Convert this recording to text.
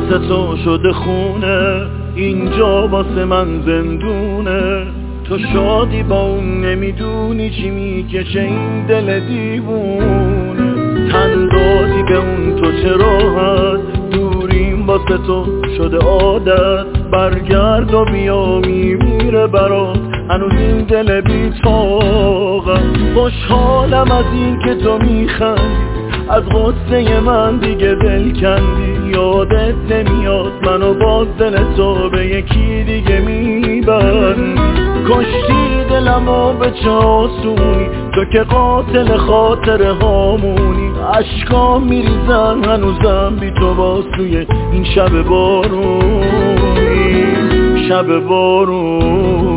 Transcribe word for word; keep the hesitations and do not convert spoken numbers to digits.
واسه تو شده خونه، اینجا واسه من زندونه. تو شادی با اون نمیدونی چی میکشه این دل دیوونه. تن دادی به اون تو چه راحت، دوریم واسه تو شده عادت. برگرد و بیا میمیره برات هنوز این دل بی طاقت. خوشحالم از این که تو میخندی، از غصه من دیگه دل کندی. یادت نمیاد منو باز دل تو به یکی دیگه میبندی. کشتی دلمو به چه آسونی، تو که قاتل خاطر هامونی. عشقام میریزن هنوزم بی تو باز توی این شب بارونی، شب بارونی.